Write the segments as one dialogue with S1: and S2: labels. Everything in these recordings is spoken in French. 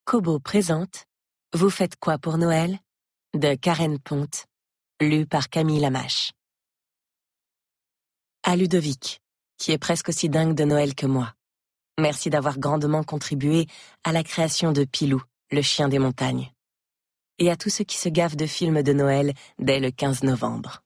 S1: Kobo présente Vous faites quoi pour Noël de Karen Ponte, lu par Camille Lamache. À Ludovic, qui est presque aussi dingue de Noël que moi. Merci d'avoir grandement contribué à la création de Pilou, le chien des montagnes. Et à tous ceux qui se gavent de films de Noël dès le 15 novembre.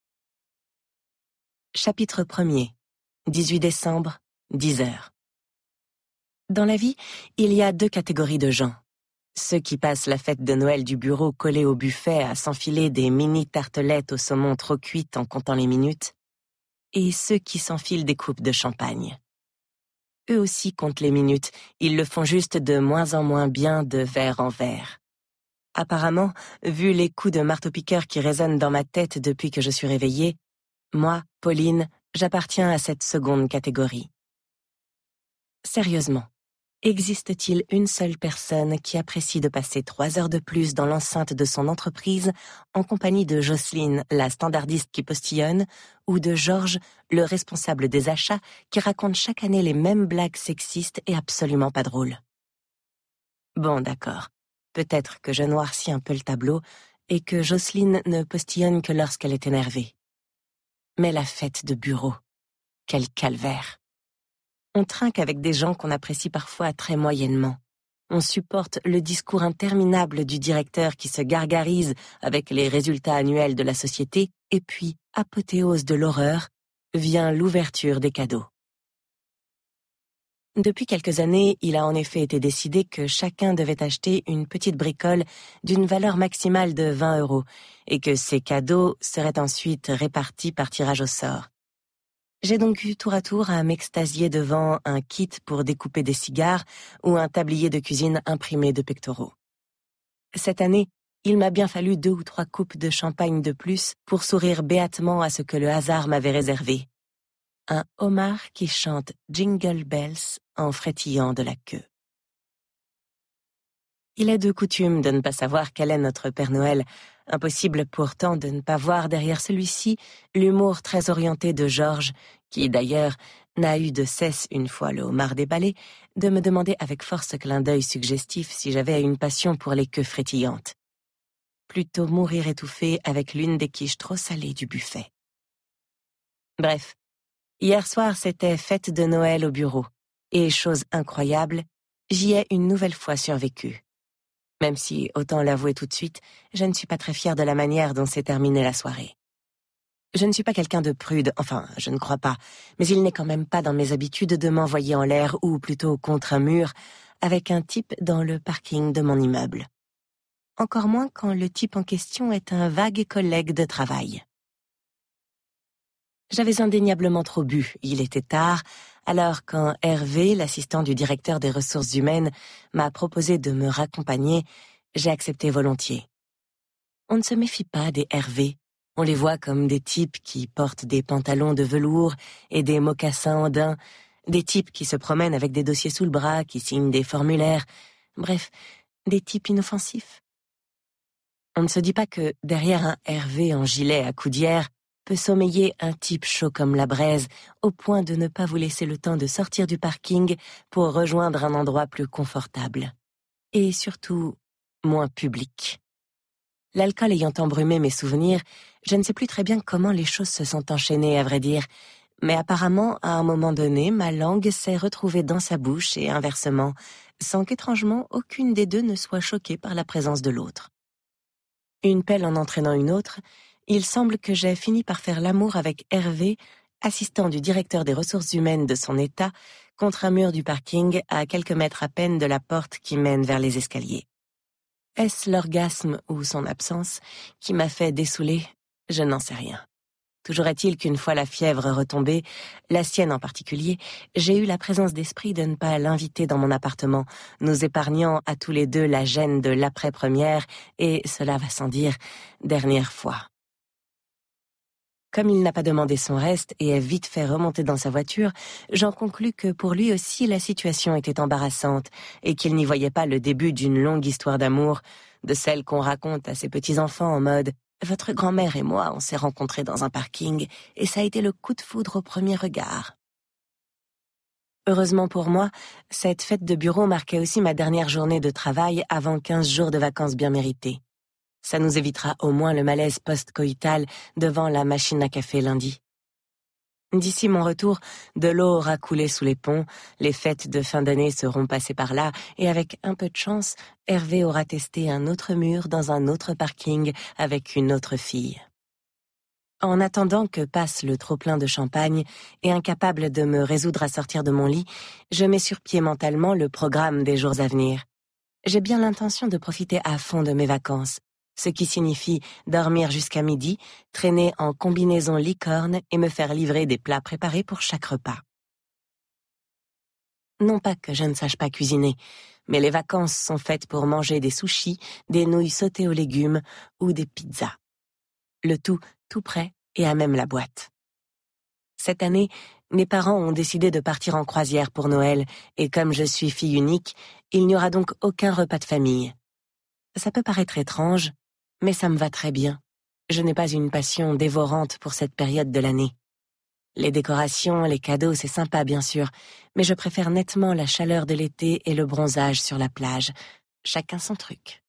S1: Chapitre 1er, 18 décembre, 10h. Dans la vie, il y a 2 catégories de gens. Ceux qui passent la fête de Noël du bureau collés au buffet à s'enfiler des mini-tartelettes au saumon trop cuites en comptant les minutes, et ceux qui s'enfilent des coupes de champagne. Eux aussi comptent les minutes, ils le font juste de moins en moins bien de verre en verre. Apparemment, vu les coups de marteau-piqueur qui résonnent dans ma tête depuis que je suis réveillée, moi, Pauline, j'appartiens à cette seconde catégorie. Sérieusement, existe-t-il une seule personne qui apprécie de passer 3 heures de plus dans l'enceinte de son entreprise en compagnie de Jocelyne, la standardiste qui postillonne, ou de Georges, le responsable des achats, qui raconte chaque année les mêmes blagues sexistes et absolument pas drôles? Bon, d'accord. Peut-être que je noircis un peu le tableau et que Jocelyne ne postillonne que lorsqu'elle est énervée. Mais la fête de bureau, quel calvaire! On trinque avec des gens qu'on apprécie parfois très moyennement. On supporte le discours interminable du directeur qui se gargarise avec les résultats annuels de la société, et puis, apothéose de l'horreur, vient l'ouverture des cadeaux. Depuis quelques années, il a en effet été décidé que chacun devait acheter une petite bricole d'une valeur maximale de 20 € et que ces cadeaux seraient ensuite répartis par tirage au sort. J'ai donc eu tour à tour à m'extasier devant un kit pour découper des cigares ou un tablier de cuisine imprimé de pectoraux. Cette année, il m'a bien fallu 2 ou 3 coupes de champagne de plus pour sourire béatement à ce que le hasard m'avait réservé. Un homard qui chante Jingle Bells en frétillant de la queue. Il est de coutume de ne pas savoir quel est notre Père Noël. Impossible pourtant de ne pas voir derrière celui-ci l'humour très orienté de Georges, qui d'ailleurs n'a eu de cesse, une fois le homard déballé, de me demander avec force clin d'œil suggestif si j'avais une passion pour les queues frétillantes. Plutôt mourir étouffé avec l'une des quiches trop salées du buffet. Bref, hier soir c'était fête de Noël au bureau, et chose incroyable, j'y ai une nouvelle fois survécu. Même si, autant l'avouer tout de suite, je ne suis pas très fière de la manière dont s'est terminée la soirée. Je ne suis pas quelqu'un de prude, enfin, je ne crois pas, mais il n'est quand même pas dans mes habitudes de m'envoyer en l'air, ou plutôt contre un mur, avec un type dans le parking de mon immeuble. Encore moins quand le type en question est un vague collègue de travail. J'avais indéniablement trop bu, il était tard, alors quand Hervé, l'assistant du directeur des ressources humaines, m'a proposé de me raccompagner, j'ai accepté volontiers. On ne se méfie pas des Hervé, on les voit comme des types qui portent des pantalons de velours et des mocassins en daim, des types qui se promènent avec des dossiers sous le bras, qui signent des formulaires, bref, des types inoffensifs. On ne se dit pas que derrière un Hervé en gilet à coudière, peut sommeiller un type chaud comme la braise, au point de ne pas vous laisser le temps de sortir du parking pour rejoindre un endroit plus confortable. Et surtout, moins public. L'alcool ayant embrumé mes souvenirs, je ne sais plus très bien comment les choses se sont enchaînées, à vrai dire, mais apparemment, à un moment donné, ma langue s'est retrouvée dans sa bouche et inversement, sans qu'étrangement aucune des deux ne soit choquée par la présence de l'autre. Une pelle en entraînant une autre, il semble que j'ai fini par faire l'amour avec Hervé, assistant du directeur des ressources humaines de son état, contre un mur du parking à quelques mètres à peine de la porte qui mène vers les escaliers. Est-ce l'orgasme ou son absence qui m'a fait dessouler? Je n'en sais rien. Toujours est-il qu'une fois la fièvre retombée, la sienne en particulier, j'ai eu la présence d'esprit de ne pas l'inviter dans mon appartement, nous épargnant à tous les deux la gêne de l'après-première et, cela va sans dire, dernière fois. Comme il n'a pas demandé son reste et est vite fait remonter dans sa voiture, j'en conclus que pour lui aussi la situation était embarrassante et qu'il n'y voyait pas le début d'une longue histoire d'amour, de celle qu'on raconte à ses petits-enfants en mode « Votre grand-mère et moi, on s'est rencontrés dans un parking et ça a été le coup de foudre au premier regard ». Heureusement pour moi, cette fête de bureau marquait aussi ma dernière journée de travail avant 15 jours de vacances bien méritées. Ça nous évitera au moins le malaise post-coïtal devant la machine à café lundi. D'ici mon retour, de l'eau aura coulé sous les ponts, les fêtes de fin d'année seront passées par là, et avec un peu de chance, Hervé aura testé un autre mur dans un autre parking avec une autre fille. En attendant que passe le trop-plein de champagne, et incapable de me résoudre à sortir de mon lit, je mets sur pied mentalement le programme des jours à venir. J'ai bien l'intention de profiter à fond de mes vacances, ce qui signifie dormir jusqu'à midi, traîner en combinaison licorne et me faire livrer des plats préparés pour chaque repas. Non pas que je ne sache pas cuisiner, mais les vacances sont faites pour manger des sushis, des nouilles sautées aux légumes ou des pizzas. Le tout prêt et à même la boîte. Cette année, mes parents ont décidé de partir en croisière pour Noël, et comme je suis fille unique, il n'y aura donc aucun repas de famille. Ça peut paraître étrange, mais ça me va très bien. Je n'ai pas une passion dévorante pour cette période de l'année. Les décorations, les cadeaux, c'est sympa bien sûr, mais je préfère nettement la chaleur de l'été et le bronzage sur la plage. Chacun son truc.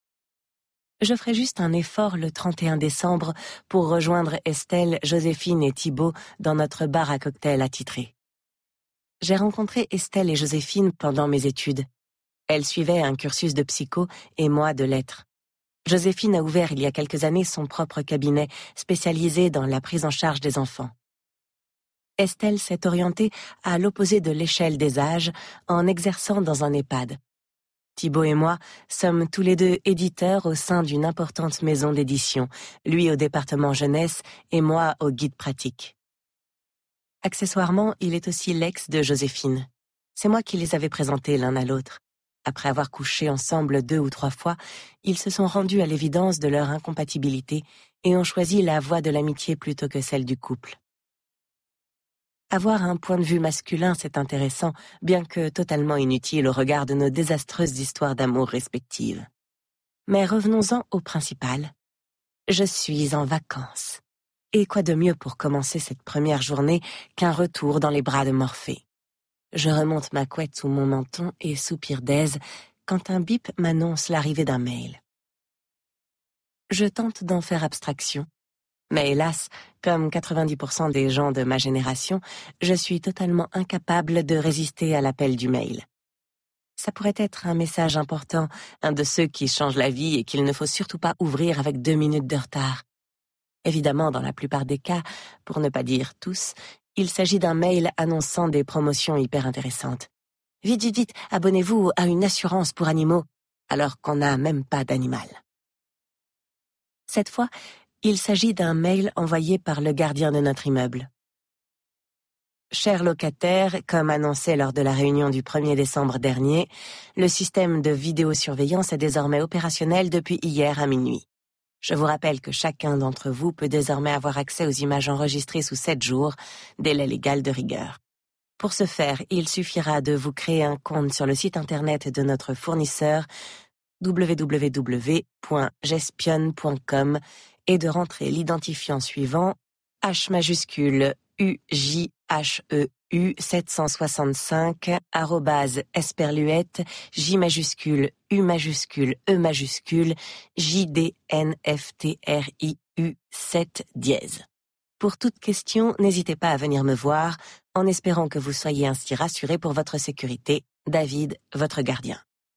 S1: Je ferai juste un effort le 31 décembre pour rejoindre Estelle, Joséphine et Thibaut dans notre bar à cocktails attitré. J'ai rencontré Estelle et Joséphine pendant mes études. Elles suivaient un cursus de psycho et moi de lettres. Joséphine a ouvert il y a quelques années son propre cabinet spécialisé dans la prise en charge des enfants. Estelle s'est orientée à l'opposé de l'échelle des âges en exerçant dans un EHPAD. Thibaut et moi sommes tous les deux éditeurs au sein d'une importante maison d'édition, lui au département jeunesse et moi au guide pratique. Accessoirement, il est aussi l'ex de Joséphine. C'est moi qui les avais présentés l'un à l'autre. Après avoir couché ensemble 2 ou 3 fois, ils se sont rendus à l'évidence de leur incompatibilité et ont choisi la voie de l'amitié plutôt que celle du couple. Avoir un point de vue masculin, c'est intéressant, bien que totalement inutile au regard de nos désastreuses histoires d'amour respectives. Mais revenons-en au principal. Je suis en vacances. Et quoi de mieux pour commencer cette première journée qu'un retour dans les bras de Morphée. Je remonte ma couette sous mon menton et soupire d'aise quand un bip m'annonce l'arrivée d'un mail. Je tente d'en faire abstraction. Mais hélas, comme 90% des gens de ma génération, je suis totalement incapable de résister à l'appel du mail. Ça pourrait être un message important, un de ceux qui changent la vie et qu'il ne faut surtout pas ouvrir avec 2 minutes de retard. Évidemment, dans la plupart des cas, pour ne pas dire tous, il s'agit d'un mail annonçant des promotions hyper intéressantes. Vite, vite, vite, abonnez-vous à une assurance pour animaux, alors qu'on n'a même pas d'animal. Cette fois, il s'agit d'un mail envoyé par le gardien de notre immeuble. Chers locataires, comme annoncé lors de la réunion du 1er décembre dernier, le système de vidéosurveillance est désormais opérationnel depuis hier à minuit. Je vous rappelle que chacun d'entre vous peut désormais avoir accès aux images enregistrées sous 7 jours, délai légal de rigueur. Pour ce faire, il suffira de vous créer un compte sur le site internet de notre fournisseur www.gespionne.com et de rentrer l'identifiant suivant H majuscule UJHEU 765 @esperluette J majuscule U majuscule E majuscule JDNFTRIU 7 dièse. Pour toute question, n'hésitez pas à venir me voir, en espérant que vous soyez ainsi rassurés pour votre sécurité. David, votre gardien.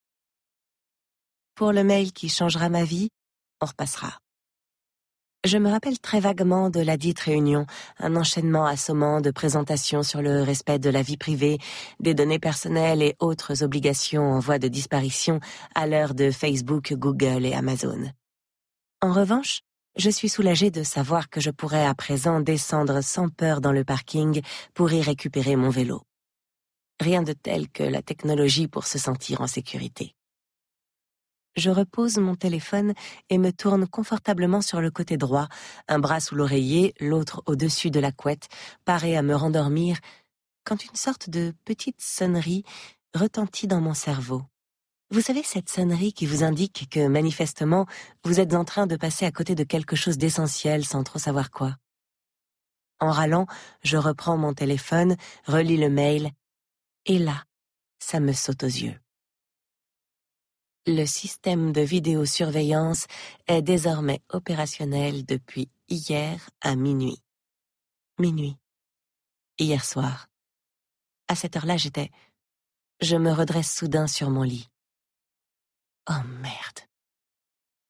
S1: Pour le mail qui changera ma vie, on repassera. Je me rappelle très vaguement de la dite réunion, un enchaînement assommant de présentations sur le respect de la vie privée, des données personnelles et autres obligations en voie de disparition à l'heure de Facebook, Google et Amazon. En revanche, je suis soulagée de savoir que je pourrais à présent descendre sans peur dans le parking pour y récupérer mon vélo. Rien de tel que la technologie pour se sentir en sécurité. Je repose mon téléphone et me tourne confortablement sur le côté droit, un bras sous l'oreiller, l'autre au-dessus de la couette, paré à me rendormir, quand une sorte de petite sonnerie retentit dans mon cerveau. Vous savez, cette sonnerie qui vous indique que, manifestement, vous êtes en train de passer à côté de quelque chose d'essentiel sans trop savoir quoi. En râlant, je reprends mon téléphone, relis le mail. Et là, ça me saute aux yeux. Le système de vidéosurveillance est désormais opérationnel depuis hier à minuit. Minuit. Hier soir. À cette heure-là, je me redresse soudain sur mon lit. Oh merde.